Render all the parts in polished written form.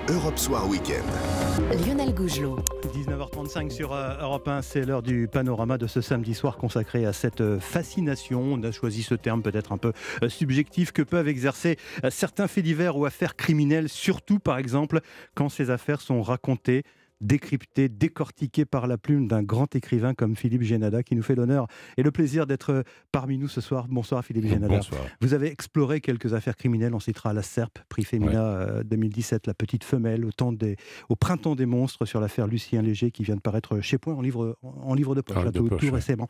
Europe Soir Week-end. Lionel Gougelot. 19h35 sur Europe 1, c'est l'heure du panorama de ce samedi soir consacré à cette fascination. On a choisi ce terme peut-être un peu subjectif que peuvent exercer certains faits divers ou affaires criminelles, surtout par exemple quand ces affaires sont racontées, décrypté, décortiqué par la plume d'un grand écrivain comme Philippe Génada, qui nous fait l'honneur et le plaisir d'être parmi nous ce soir. Bonsoir Philippe Génada. Bonsoir. Vous avez exploré quelques affaires criminelles, on citera la Serpe, prix Femina 2017, La Petite Femelle, au Printemps des Monstres sur l'affaire Lucien Léger qui vient de paraître chez Point en livre de poche, tout récemment.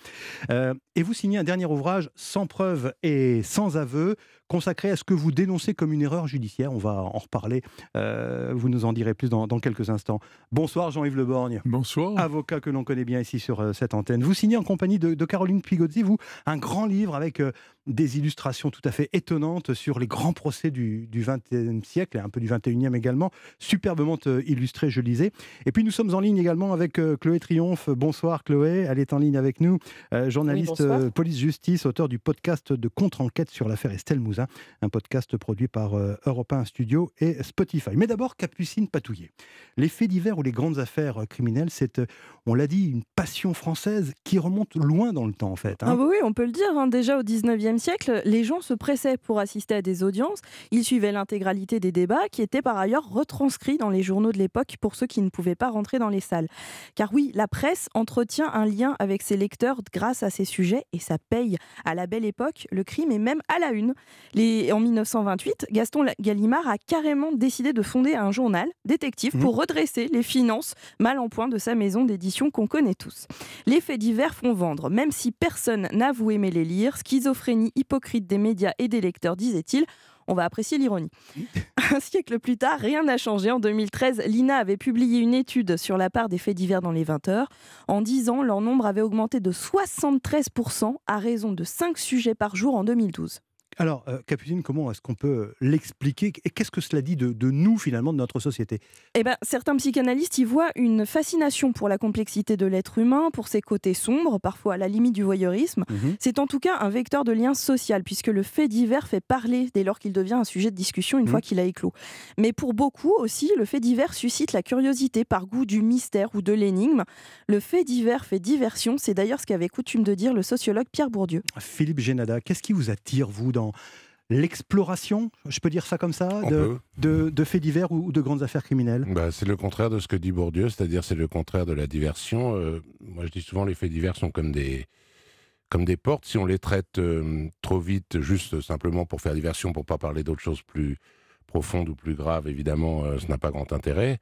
Et vous signez un dernier ouvrage, Sans preuve et sans aveu, consacré à ce que vous dénoncez comme une erreur judiciaire. On va en reparler, vous nous en direz plus dans quelques instants. Bonsoir Jean-Yves Le Borgne. Bonsoir. Avocat que l'on connaît bien ici sur cette antenne. Vous signez en compagnie de Caroline Pigozzi, vous, un grand livre avec des illustrations tout à fait étonnantes sur les grands procès du XXe siècle et un peu du XXIe également, superbement illustrés, je lisais. Et puis nous sommes en ligne également avec Chloé Triomphe. Bonsoir Chloé, elle est en ligne avec nous, journaliste police-justice, auteur du podcast de contre-enquête sur l'affaire Estelle Mouzin, un podcast produit par Europe 1 Studio et Spotify. Mais d'abord, Capucine Patouillet. Les faits divers ou les grandes affaires criminelles, c'est, on l'a dit, une passion française qui remonte loin dans le temps en fait. Ah bah oui, on peut le dire. Déjà au 19e siècle, les gens se pressaient pour assister à des audiences. Ils suivaient l'intégralité des débats qui étaient par ailleurs retranscrits dans les journaux de l'époque pour ceux qui ne pouvaient pas rentrer dans les salles. Car oui, la presse entretient un lien avec ses lecteurs grâce à ces sujets et ça paye. À la belle époque, le crime est même à la une. En 1928, Gaston Gallimard a carrément décidé de fonder un journal détective pour redresser les finances mal en point de sa maison d'édition qu'on connaît tous. Les faits divers font vendre, même si personne n'avoue aimer les lire. Schizophrénie hypocrite des médias et des lecteurs, disait-il. On va apprécier l'ironie. Un siècle plus tard, rien n'a changé. En 2013, l'INA avait publié une étude sur la part des faits divers dans les 20 heures. En 10 ans, leur nombre avait augmenté de 73% à raison de 5 sujets par jour en 2012. Alors, Capucine, comment est-ce qu'on peut l'expliquer et qu'est-ce que cela dit de nous, finalement, de notre société ? Certains psychanalystes y voient une fascination pour la complexité de l'être humain, pour ses côtés sombres, parfois à la limite du voyeurisme. C'est en tout cas un vecteur de lien social, puisque le fait divers fait parler dès lors qu'il devient un sujet de discussion une fois qu'il a éclos. Mais pour beaucoup aussi, le fait divers suscite la curiosité par goût du mystère ou de l'énigme. Le fait divers fait diversion, c'est d'ailleurs ce qu'avait coutume de dire le sociologue Pierre Bourdieu. Philippe Génada, qu'est-ce qui vous attire, vous, dans l'exploration, je peux dire ça comme ça, de faits divers ou de grandes affaires criminelles ? C'est le contraire de ce que dit Bourdieu, c'est-à-dire c'est le contraire de la diversion. Moi je dis souvent les faits divers sont comme des portes, si on les traite trop vite, juste simplement pour faire diversion, pour ne pas parler d'autres choses plus profondes ou plus graves, évidemment, ça n'a pas grand intérêt.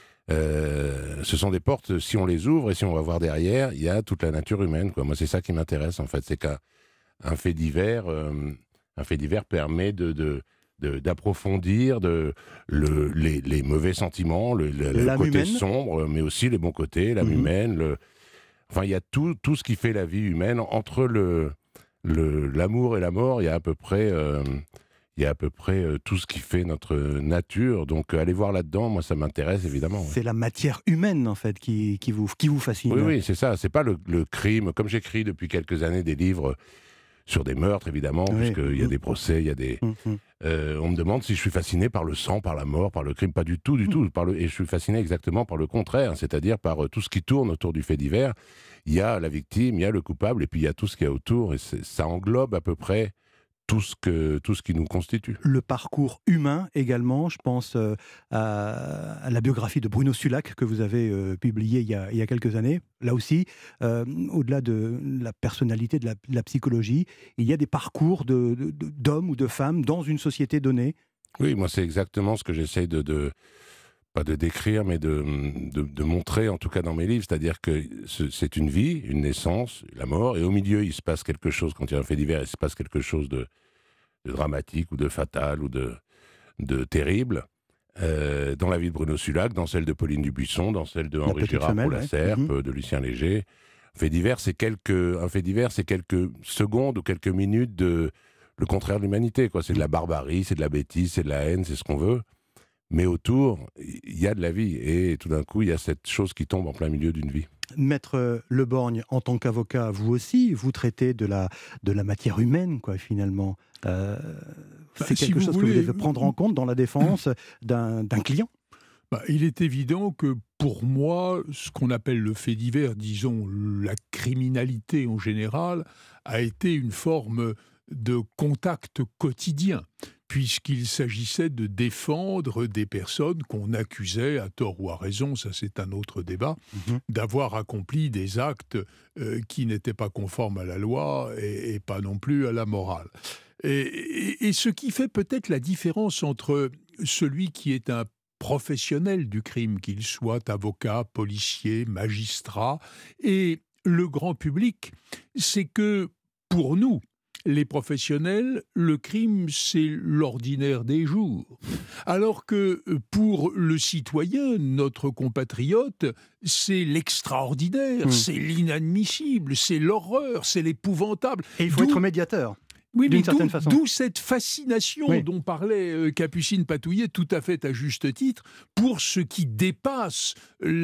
Ce sont des portes, si on les ouvre et si on va voir derrière, il y a toute la nature humaine, quoi. Moi c'est ça qui m'intéresse en fait, c'est qu'un fait divers... Un fait divers permet d'approfondir les mauvais sentiments, le côté humaine. sombre, mais aussi les bons côtés, l'âme humaine. Enfin, il y a tout ce qui fait la vie humaine. Entre l'amour et la mort, il y a à peu près tout ce qui fait notre nature. Donc, allez voir là-dedans, moi, ça m'intéresse évidemment. C'est la matière humaine, en fait, qui vous fascine. Oui, c'est ça. C'est pas le crime. Comme j'écris depuis quelques années des livres sur des meurtres, évidemment, puisqu'il y a des procès, il y a des... on me demande si je suis fasciné par le sang, par la mort, par le crime. Pas du tout. Et je suis fasciné exactement par le contraire, c'est-à-dire par tout ce qui tourne autour du fait divers. Il y a la victime, il y a le coupable, et puis il y a tout ce qu'il y a autour. Et ça englobe à peu près tout ce qui nous constitue. Le parcours humain également, je pense à la biographie de Bruno Sulac que vous avez publiée il y a quelques années. Là aussi, au-delà de la personnalité, de la psychologie, il y a des parcours d'hommes ou de femmes dans une société donnée. Oui, moi c'est exactement ce que j'essaye pas de décrire, mais de montrer, en tout cas dans mes livres, c'est-à-dire que c'est une vie, une naissance, la mort, et au milieu, il se passe quelque chose, quand il y a un fait divers, il se passe quelque chose de dramatique, ou de fatal, ou de terrible, dans la vie de Bruno Sulac, dans celle de Pauline Dubuisson, dans celle de Henri Girard pour la Serpe, de Lucien Léger. Un fait divers, c'est quelques secondes ou quelques minutes le contraire de l'humanité, quoi. C'est de la barbarie, c'est de la bêtise, c'est de la haine, c'est ce qu'on veut. Mais autour, il y a de la vie. Et tout d'un coup, il y a cette chose qui tombe en plein milieu d'une vie. Maître Le Borgne, en tant qu'avocat, vous aussi, vous traitez de la matière humaine, quoi, finalement. C'est quelque chose que vous devez prendre en compte dans la défense d'un client. Il est évident que pour moi, ce qu'on appelle le fait divers, disons la criminalité en général, a été une forme de contact quotidien, puisqu'il s'agissait de défendre des personnes qu'on accusait, à tort ou à raison, ça c'est un autre débat, d'avoir accompli des actes qui n'étaient pas conformes à la loi et pas non plus à la morale. Et ce qui fait peut-être la différence entre celui qui est un professionnel du crime, qu'il soit avocat, policier, magistrat, et le grand public, c'est que pour nous, les professionnels, le crime, c'est l'ordinaire des jours. Alors que pour le citoyen, notre compatriote, c'est l'extraordinaire, c'est l'inadmissible, c'est l'horreur, c'est l'épouvantable. Et il faut être médiateur. Oui, mais façon. D'où cette fascination dont parlait Capucine Patouillet, tout à fait à juste titre, pour ce qui dépasse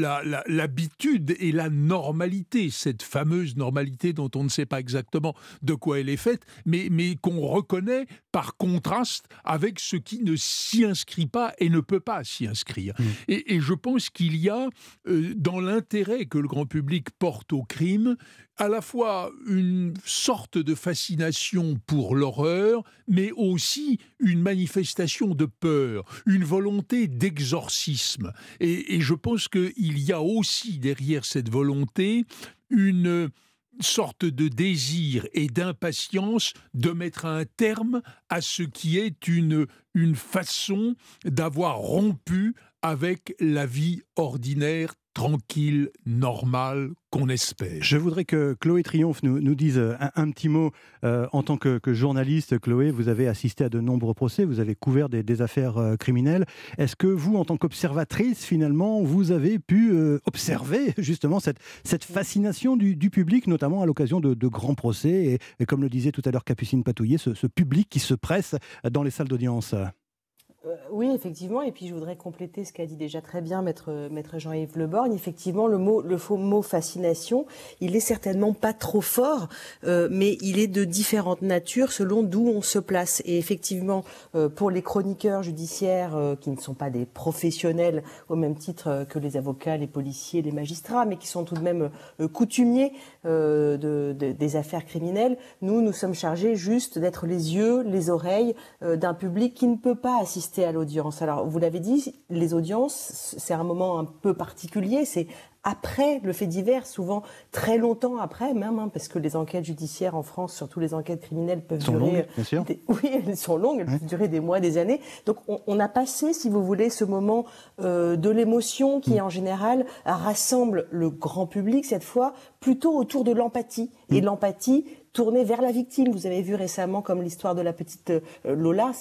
l'habitude et la normalité, cette fameuse normalité dont on ne sait pas exactement de quoi elle est faite, mais qu'on reconnaît par contraste avec ce qui ne s'y inscrit pas et ne peut pas s'y inscrire. Et je pense qu'il y a, dans l'intérêt que le grand public porte au crime, à la fois une sorte de fascination pour l'horreur, mais aussi une manifestation de peur, une volonté d'exorcisme. Et je pense qu'il y a aussi derrière cette volonté une sorte de désir et d'impatience de mettre un terme à ce qui est une façon d'avoir rompu avec la vie ordinaire, tranquille, normale, qu'on espère. Je voudrais que Chloé Triomphe nous dise un petit mot. En tant que journaliste, Chloé, vous avez assisté à de nombreux procès, vous avez couvert des affaires criminelles. Est-ce que vous, en tant qu'observatrice, finalement, vous avez pu observer justement cette fascination du public, notamment à l'occasion de grands procès, et comme le disait tout à l'heure Capucine Patouillet, ce public qui se presse dans les salles d'audience? Oui, effectivement, et puis je voudrais compléter ce qu'a dit déjà très bien maître Jean-Yves Le Borgne. Effectivement, le faux mot fascination, il est certainement pas trop fort, mais il est de différentes natures selon d'où on se place. Et effectivement, pour les chroniqueurs judiciaires qui ne sont pas des professionnels au même titre que les avocats, les policiers, les magistrats, mais qui sont tout de même coutumiers des affaires criminelles, nous sommes chargés juste d'être les yeux, les oreilles d'un public qui ne peut pas assister à l'audience. Alors, vous l'avez dit, les audiences, c'est un moment un peu particulier, c'est après le fait divers, souvent très longtemps après même, parce que les enquêtes judiciaires en France, surtout les enquêtes criminelles, peuvent durer... Longues, bien sûr. Oui, elles sont longues, elles peuvent durer des mois, des années. Donc on a passé, si vous voulez, ce moment de l'émotion qui, en général, rassemble le grand public, cette fois, plutôt autour de l'empathie. Et l'empathie tournée vers la victime. Vous avez vu récemment, comme l'histoire de la petite Lola,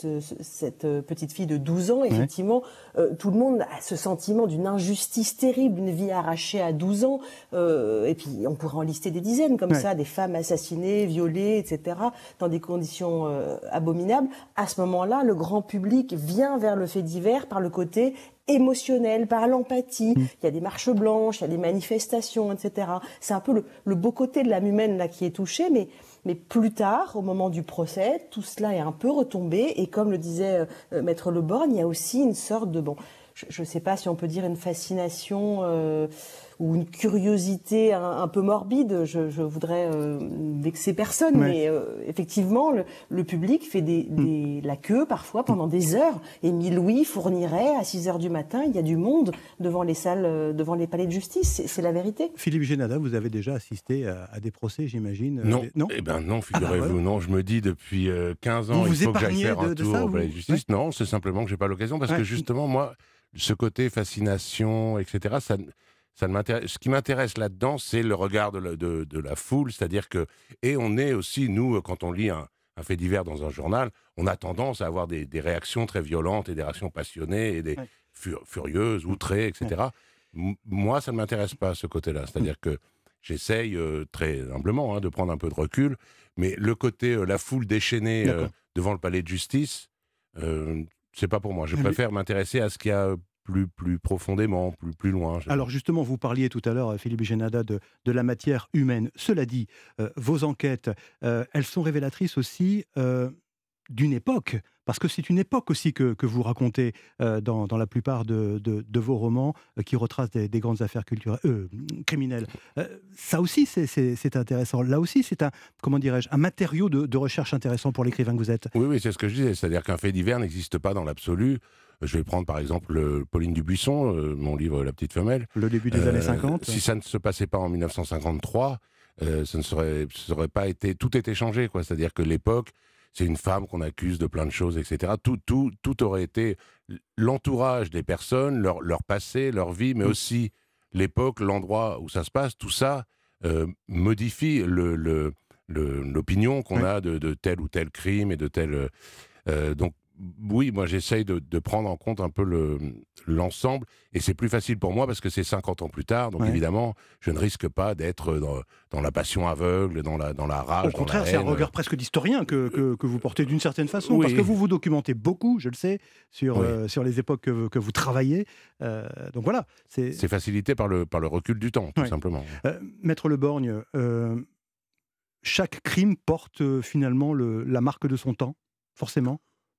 cette petite fille de 12 ans, effectivement, tout le monde a ce sentiment d'une injustice terrible, une vie arrachée à 12 ans, et puis on pourrait en lister des dizaines comme ça, des femmes assassinées, violées, etc., dans des conditions abominables. À ce moment-là, le grand public vient vers le fait divers par le côté émotionnel, par l'empathie. Il y a des marches blanches, il y a des manifestations, etc. C'est un peu le beau côté de l'âme humaine là qui est touché, mais plus tard, au moment du procès, tout cela est un peu retombé, et comme le disait maître Le Borgne, il y a aussi une sorte de, je ne sais pas si on peut dire une fascination ou une curiosité un peu morbide, je voudrais vexer personne, mais effectivement, le public fait la queue parfois pendant des heures. Émile Louis fournirait à 6h du matin, il y a du monde devant les salles, devant les palais de justice, c'est la vérité. Philippe Génada, vous avez déjà assisté à des procès, j'imagine? Non, non, eh ben non, figurez-vous, non, je me dis depuis 15 ans, il faut que j'aille faire un tour au palais de justice. Non, c'est simplement que j'ai pas l'occasion, parce que justement, moi, ce côté fascination, etc., ça ne m'intéresse. Ce qui m'intéresse là-dedans, c'est le regard de la foule, c'est-à-dire que, et on est aussi, nous, quand on lit un fait divers dans un journal, on a tendance à avoir des réactions très violentes et des réactions passionnées et des furieuses, outrées, etc. Moi, ça ne m'intéresse pas, ce côté-là. C'est-à-dire que j'essaye, très humblement, de prendre un peu de recul, mais le côté, la foule déchaînée devant le palais de justice, c'est pas pour moi. Je préfère m'intéresser à ce qu'il y a plus profondément, plus loin. Alors justement, vous parliez tout à l'heure, Philippe Génada, de la matière humaine. Cela dit, vos enquêtes, elles sont révélatrices aussi d'une époque, parce que c'est une époque aussi que vous racontez dans la plupart de vos romans qui retracent des grandes affaires criminelles. Ça aussi, c'est intéressant. Là aussi, c'est un matériau de recherche intéressant pour l'écrivain que vous êtes. Oui, c'est ce que je disais. C'est-à-dire qu'un fait divers n'existe pas dans l'absolu. Je vais prendre par exemple Pauline Dubuisson, mon livre La Petite Femelle. Le début des années 50. Si ça ne se passait pas en 1953, ça ne serait pas été... Tout était changé, quoi. C'est-à-dire que l'époque, c'est une femme qu'on accuse de plein de choses, etc. Tout aurait été... L'entourage des personnes, leur passé, leur vie, mais aussi l'époque, l'endroit où ça se passe, tout ça modifie l'opinion qu'on a de tel ou tel crime et de tel... donc, oui, moi j'essaye de prendre en compte un peu l'ensemble, et c'est plus facile pour moi parce que c'est 50 ans plus tard, donc évidemment je ne risque pas d'être dans la passion aveugle, dans la rage. Au contraire, c'est un regard presque d'historien que vous portez d'une certaine façon, parce que vous vous documentez beaucoup, je le sais, sur les époques que vous travaillez, donc voilà. C'est facilité par le recul du temps, tout simplement. Maître Le Borgne, chaque crime porte finalement la marque de son temps, forcément.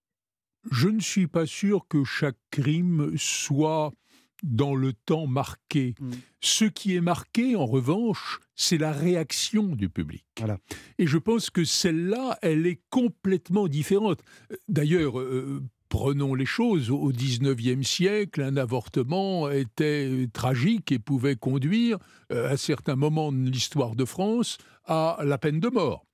Je ne suis pas sûr que chaque crime soit dans le temps marqué. Ce qui est marqué, en revanche, c'est la réaction du public. Voilà. Et je pense que celle-là, elle est complètement différente. D'ailleurs, prenons les choses. Au XIXe siècle, un avortement était tragique et pouvait conduire, à certains moments de l'histoire de France, à la peine de mort.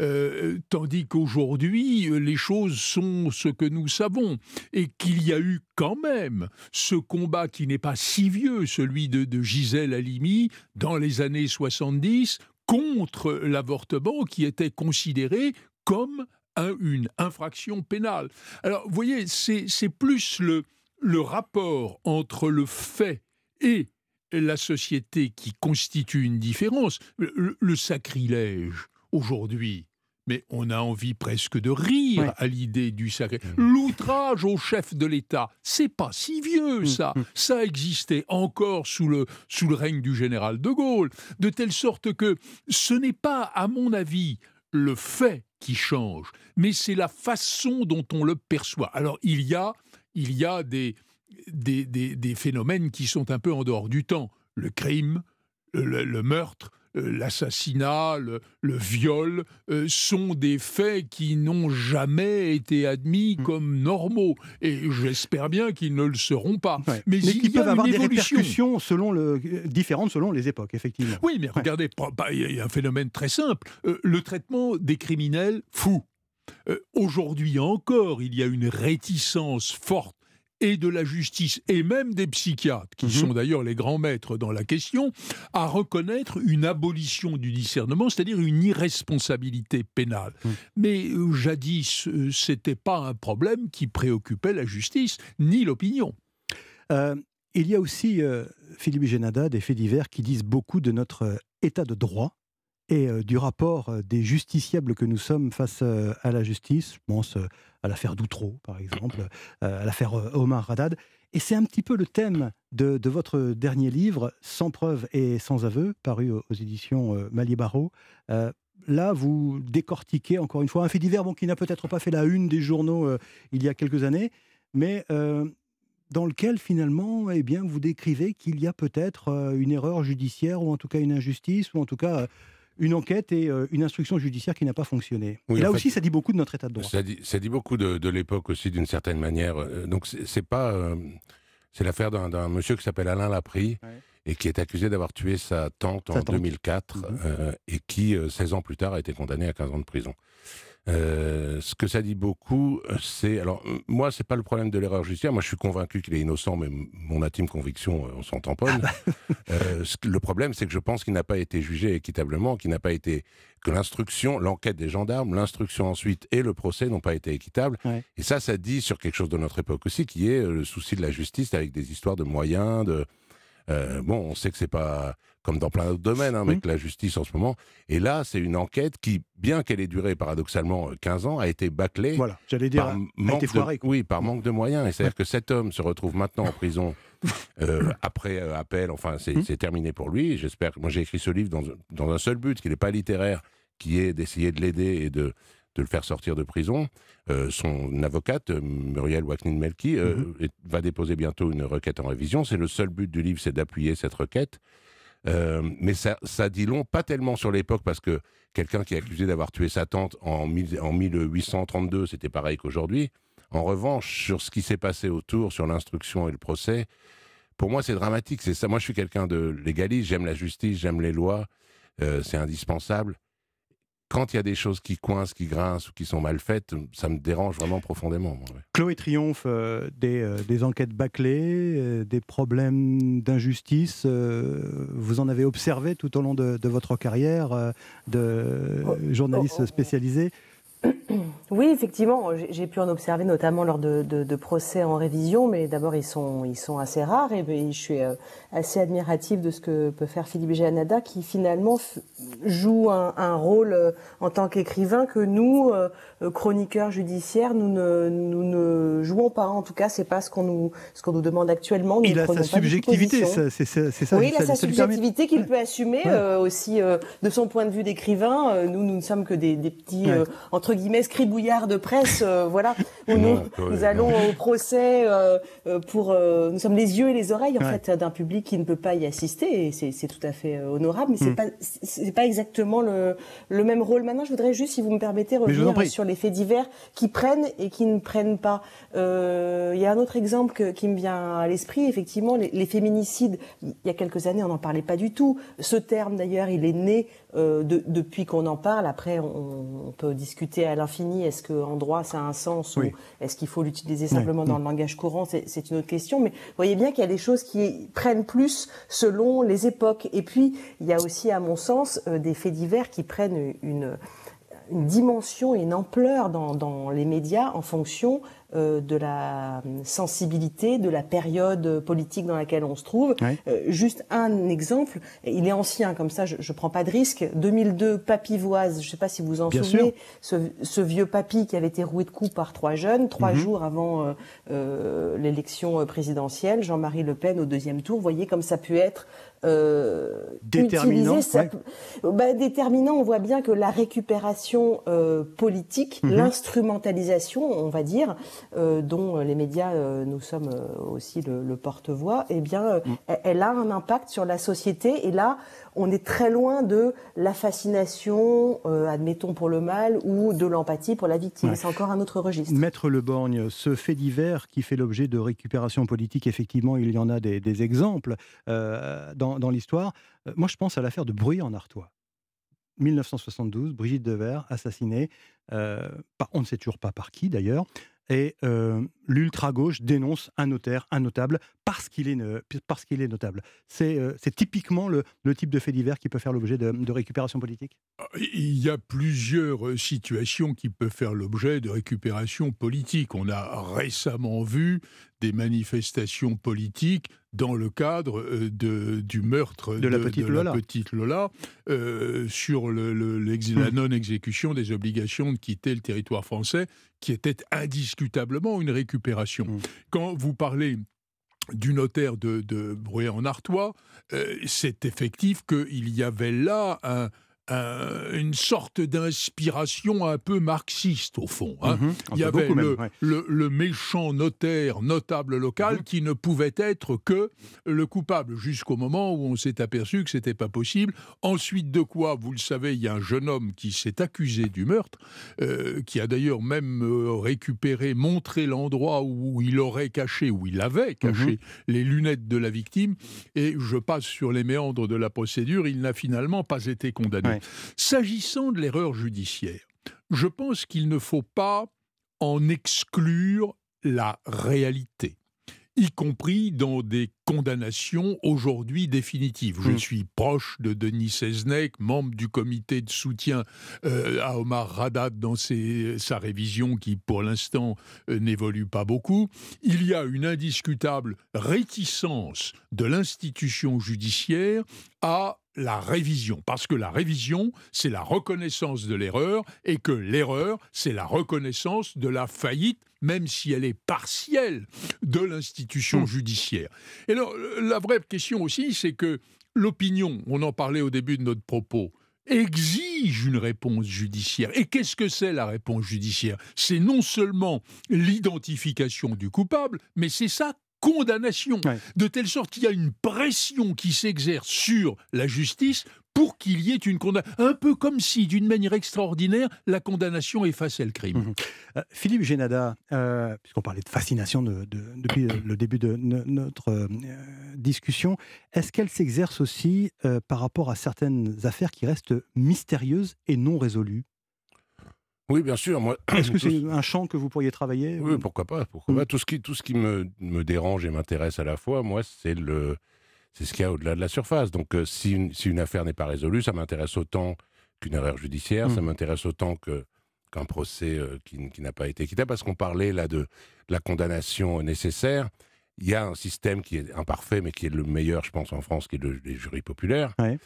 Tandis qu'aujourd'hui, les choses sont ce que nous savons, et qu'il y a eu quand même ce combat qui n'est pas si vieux, celui de Gisèle Halimi, dans les années 70, contre l'avortement qui était considéré comme une infraction pénale. Alors, vous voyez, c'est plus le rapport entre le fait et la société qui constitue une différence. Le sacrilège, aujourd'hui, mais on a envie presque de rire à l'idée du sacrilège. L'outrage au chef de l'État, c'est pas si vieux, ça. Ça existait encore sous le règne du général de Gaulle, de telle sorte que ce n'est pas, à mon avis, le fait qui change, mais c'est la façon dont on le perçoit. Alors, il y a des phénomènes qui sont un peu en dehors du temps. Le crime, le meurtre, l'assassinat, le viol sont des faits qui n'ont jamais été admis comme normaux. Et j'espère bien qu'ils ne le seront pas. Mais qui peuvent avoir des répercussions différentes selon les époques, effectivement. Oui, mais regardez, il y a un phénomène très simple. Le traitement des criminels fous. Aujourd'hui encore, il y a une réticence forte et de la justice, et même des psychiatres, qui sont d'ailleurs les grands maîtres dans la question, à reconnaître une abolition du discernement, c'est-à-dire une irresponsabilité pénale. Mais jadis, c'était pas un problème qui préoccupait la justice, ni l'opinion. Il y a aussi, Philippe Génada, des faits divers qui disent beaucoup de notre état de droit et du rapport des justiciables que nous sommes face à la justice. Je pense à l'affaire Doutreau, par exemple, à l'affaire Omar Haddad. Et c'est un petit peu le thème de votre dernier livre, Sans preuve et sans aveu, paru aux éditions Malier-Barreau. Là, vous décortiquez, encore une fois, un fait divers qui n'a peut-être pas fait la une des journaux il y a quelques années, mais dans lequel, finalement, eh bien, vous décrivez qu'il y a peut-être une erreur judiciaire, ou en tout cas une injustice, ou en tout cas une enquête et une instruction judiciaire qui n'a pas fonctionné. Oui, et là aussi, ça dit beaucoup de notre état de droit. Ça dit beaucoup de l'époque aussi, d'une certaine manière. Donc, c'est l'affaire d'un monsieur qui s'appelle Alain Laprie, et qui est accusé d'avoir tué sa tante en 2004, et qui, 16 ans plus tard, a été condamné à 15 ans de prison. Ce que ça dit beaucoup, c'est... Alors, moi, c'est pas le problème de l'erreur judiciaire. Moi, je suis convaincu qu'il est innocent, mais mon intime conviction, on s'en tamponne. Le problème, c'est que je pense qu'il n'a pas été jugé équitablement, que l'instruction, l'enquête des gendarmes, l'instruction ensuite et le procès n'ont pas été équitables. Et ça dit sur quelque chose de notre époque aussi, qui est le souci de la justice, avec des histoires de moyens, on sait que c'est pas comme dans plein d'autres domaines, avec la justice en ce moment. Et là, c'est une enquête qui, bien qu'elle ait duré paradoxalement 15 ans, a été bâclée. Voilà, j'allais dire, a été foirée. Oui, par manque de moyens. Et c'est-à-dire que cet homme se retrouve maintenant en prison après appel. Enfin, c'est terminé pour lui. J'espère que moi j'ai écrit ce livre dans un seul but, qui n'est pas littéraire, qui est d'essayer de l'aider et de le faire sortir de prison. Son avocate, Muriel Waknin-Melki, va déposer bientôt une requête en révision. C'est le seul but du livre, c'est d'appuyer cette requête. Mais ça dit long, pas tellement sur l'époque, parce que quelqu'un qui est accusé d'avoir tué sa tante en 1832, c'était pareil qu'aujourd'hui. En revanche, sur ce qui s'est passé autour, sur l'instruction et le procès, pour moi, c'est dramatique. C'est ça. Moi, je suis quelqu'un de légaliste, j'aime la justice, j'aime les lois, c'est indispensable. Quand il y a des choses qui coincent, qui grincent ou qui sont mal faites, ça me dérange vraiment profondément. Moi, ouais. Chloé Triomphe, des enquêtes bâclées, des problèmes d'injustice, vous en avez observé tout au long de votre carrière de journaliste spécialisé? Oui, effectivement, j'ai pu en observer notamment lors de procès en révision, mais d'abord ils sont assez rares et je suis assez admirative de ce que peut faire Philippe Giannadat, qui finalement joue un rôle en tant qu'écrivain que nous, chroniqueurs judiciaires, nous ne jouons pas. En tout cas, c'est pas ce qu'on nous demande actuellement. Il a sa subjectivité, c'est ça. Oui, il a sa subjectivité qu'il peut assumer aussi de son point de vue d'écrivain. Nous ne sommes que des petits entre guillemets scribouillards de presse, voilà, où nous allons au procès nous sommes les yeux et les oreilles en fait d'un public qui ne peut pas y assister, et c'est tout à fait honorable, mais c'est pas exactement le même rôle. Maintenant, je voudrais juste, si vous me permettez, revenir sur les faits divers qui prennent et qui ne prennent pas. Il y a un autre exemple qui me vient à l'esprit, effectivement, les féminicides. Il y a quelques années, on n'en parlait pas du tout. Ce terme, d'ailleurs, il est né depuis qu'on en parle. Après, on peut discuter à l'infini. Est-ce qu'en droit, ça a un sens, ou est-ce qu'il faut l'utiliser simplement dans le langage courant? C'est une autre question. Mais vous voyez bien qu'il y a des choses qui prennent plus selon les époques. Et puis, il y a aussi, à mon sens, des faits divers qui prennent une dimension et une ampleur dans les médias en fonction de la sensibilité, de la période politique dans laquelle on se trouve. Juste un exemple, il est ancien, comme ça je prends pas de risque. 2002, Papivoise, je sais pas si vous en souvenez, ce vieux papy qui avait été roué de coups par 3 jeunes, 3 jours avant l'élection présidentielle, Jean-Marie Le Pen au 2e tour. Vous voyez comme ça peut être déterminant. Déterminant, on voit bien que la récupération politique, l'instrumentalisation, on va dire, dont les médias, nous sommes aussi le porte-voix, eh bien, elle a un impact sur la société. Et là, on est très loin de la fascination, admettons pour le mal, ou de l'empathie pour la victime. C'est encore un autre registre. Maître Le Borgne, ce fait divers qui fait l'objet de récupération politique, effectivement, il y en a des exemples dans l'histoire. Moi, je pense à l'affaire de Bruyères-en-Artois. 1972, Brigitte Devers, assassinée, on ne sait toujours pas par qui d'ailleurs, et l'ultra-gauche dénonce un notaire, un notable, parce qu'il est notable. C'est typiquement le type de fait divers qui peut faire l'objet de récupération politique. Il y a plusieurs situations qui peuvent faire l'objet de récupération politique. On a récemment vu des manifestations politiques dans le cadre du meurtre de la petite Lola sur la non-exécution des obligations de quitter le territoire français, qui était indiscutablement une récupération. Quand vous parlez du notaire de Bruyères-en-Artois, c'est effectif qu'il y avait là une sorte d'inspiration un peu marxiste, au fond. Il y avait le méchant notaire, notable local, qui ne pouvait être que le coupable, jusqu'au moment où on s'est aperçu que ce n'était pas possible. Ensuite de quoi, vous le savez, il y a un jeune homme qui s'est accusé du meurtre, qui a d'ailleurs même montré l'endroit où il aurait caché, où il avait caché les lunettes de la victime, et je passe sur les méandres de la procédure, il n'a finalement pas été condamné. S'agissant de l'erreur judiciaire, je pense qu'il ne faut pas en exclure la réalité, y compris dans des condamnations aujourd'hui définitives. Je suis proche de Denis Seznec, membre du comité de soutien à Omar Haddad dans sa révision qui, pour l'instant, n'évolue pas beaucoup. Il y a une indiscutable réticence de l'institution judiciaire à la révision, parce que la révision, c'est la reconnaissance de l'erreur, et que l'erreur, c'est la reconnaissance de la faillite, même si elle est partielle, de l'institution judiciaire. Et alors, la vraie question aussi, c'est que l'opinion, on en parlait au début de notre propos, exige une réponse judiciaire. Et qu'est-ce que c'est la réponse judiciaire ? C'est non seulement l'identification du coupable, mais c'est sa condamnation. Ouais. De telle sorte qu'il y a une pression qui s'exerce sur la justice pour qu'il y ait une condamnation. Un peu comme si, d'une manière extraordinaire, la condamnation effaçait le crime. Philippe Génada, puisqu'on parlait de fascination depuis le début de notre discussion, est-ce qu'elle s'exerce aussi par rapport à certaines affaires qui restent mystérieuses et non résolues ? Oui, bien sûr. Moi, est-ce que c'est un champ que vous pourriez travailler ? Oui, pourquoi pas. Tout ce qui me dérange et m'intéresse à la fois, moi, c'est ce qu'il y a au-delà de la surface. Donc, si une affaire n'est pas résolue, ça m'intéresse autant qu'une erreur judiciaire, ça m'intéresse autant qu'un procès qui n'a pas été équitable, parce qu'on parlait là de la condamnation nécessaire. Il y a un système qui est imparfait, mais qui est le meilleur, je pense, en France, qui est les jurys populaires. Ouais.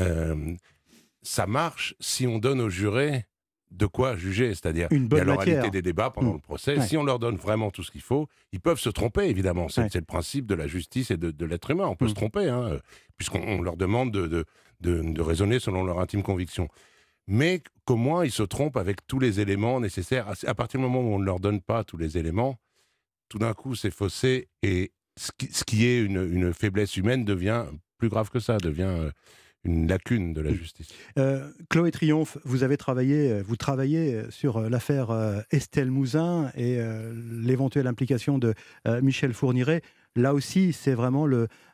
Ça marche si on donne aux jurés de quoi juger, c'est-à-dire il y a l'oralité des débats pendant le procès. Ouais. Si on leur donne vraiment tout ce qu'il faut, ils peuvent se tromper, évidemment. C'est le principe de la justice et de l'être humain. On peut se tromper, puisqu'on leur demande de raisonner selon leur intime conviction. Mais qu'au moins, ils se trompent avec tous les éléments nécessaires. À partir du moment où on ne leur donne pas tous les éléments, tout d'un coup, c'est faussé, et ce qui est une faiblesse humaine devient plus grave que ça, devient une lacune de la justice. Chloé Triomphe, vous travaillez sur l'affaire Estelle Mouzin et l'éventuelle implication de Michel Fourniret. Là aussi, c'est vraiment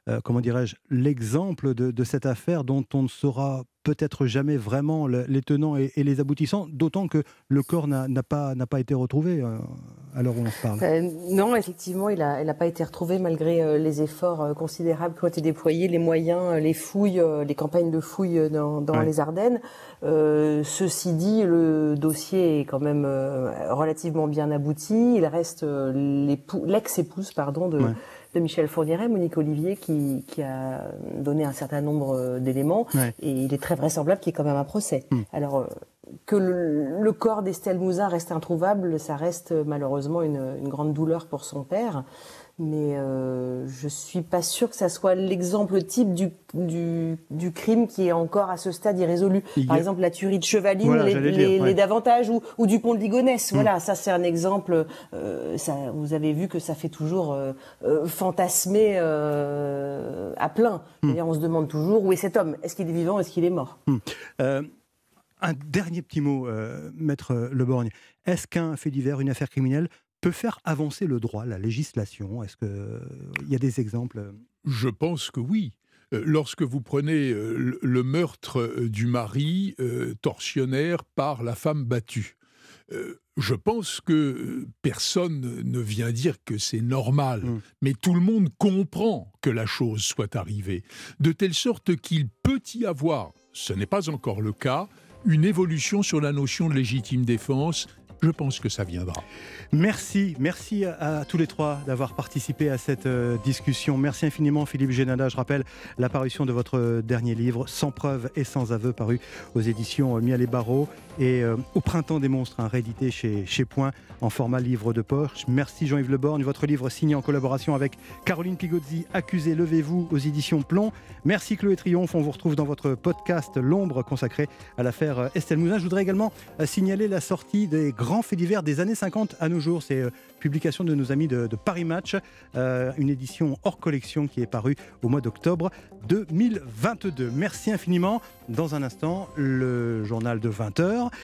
l'exemple de cette affaire dont on ne saura peut-être jamais vraiment les tenants et les aboutissants, d'autant que le corps n'a pas été retrouvé à l'heure où on se parle. Non, effectivement, il n'a pas été retrouvé malgré les efforts considérables qui ont été déployés, les moyens, les fouilles, les campagnes de fouilles dans les Ardennes. Ceci dit, le dossier est quand même relativement bien abouti. Il reste l'ex-épouse de Michel Fourniret, Monique Olivier, qui a donné un certain nombre d'éléments, et il est très vraisemblable qu'il y ait quand même un procès. Alors, que le corps d'Estelle Mouzin reste introuvable, ça reste malheureusement une grande douleur pour son père, mais je suis pas sûre que ça soit l'exemple type du crime qui est encore à ce stade irrésolu. Par exemple, la tuerie de Chevaline, les davantage, ou du pont de Ligonnès. Voilà, ça c'est un exemple. Vous avez vu que ça fait toujours fantasmer à plein. C'est-à-dire, on se demande toujours où est cet homme. Est-ce qu'il est vivant, est-ce qu'il est mort? Un dernier petit mot, Maître Le Borgne. Est-ce qu'un fait divers, une affaire criminelle, peut faire avancer le droit, la législation? Est-ce qu'il y a des exemples? Je pense que oui. Lorsque vous prenez le meurtre du mari tortionnaire par la femme battue, je pense que personne ne vient dire que c'est normal, mais tout le monde comprend que la chose soit arrivée, de telle sorte qu'il peut y avoir, ce n'est pas encore le cas, une évolution sur la notion de légitime défense. Je pense que ça viendra. Merci à tous les trois d'avoir participé à cette discussion. Merci infiniment Philippe Génada. Je rappelle la parution de votre dernier livre, Sans preuve et sans aveu, paru aux éditions Miel et Barreau, et Au printemps des monstres, réédité chez Point en format livre de poche. Merci Jean-Yves Le Borgne. Votre livre signé en collaboration avec Caroline Pigozzi, Accusé, levez-vous, aux éditions Plomb. Merci Chloé Triomphe. On vous retrouve dans votre podcast L'ombre, consacré à l'affaire Estelle Mouzin. Je voudrais également signaler la sortie des grands faits divers des années 50 à nos jours. C'est publication de nos amis de Paris Match, une édition hors collection qui est parue au mois d'octobre 2022. Merci infiniment. Dans un instant, le journal de 20h.